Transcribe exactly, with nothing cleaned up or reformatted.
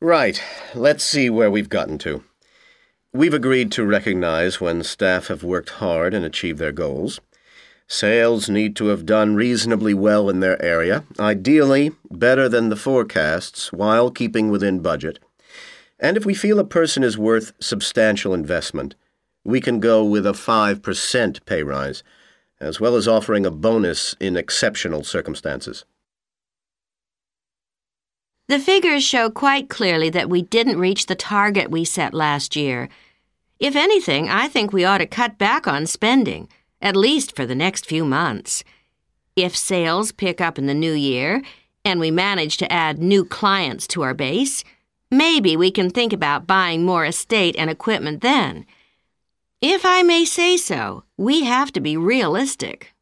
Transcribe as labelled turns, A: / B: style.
A: Right. Let's see where we've gotten to. We've agreed to recognize when staff have worked hard and achieved their goals. Sales need to have done reasonably well in their area, ideally better than the forecasts, while keeping within budget. And if we feel a person is worth substantial investment, we can go with a five percent pay rise, as well as offering a bonus in exceptional circumstances.
B: The figures show quite clearly that we didn't reach the target we set last year. If anything, I think we ought to cut back on spending, at least for the next few months. If sales pick up in the new year, and we manage to add new clients to our base, maybe we can think about buying more estate and equipment then. If I may say so, we have to be realistic.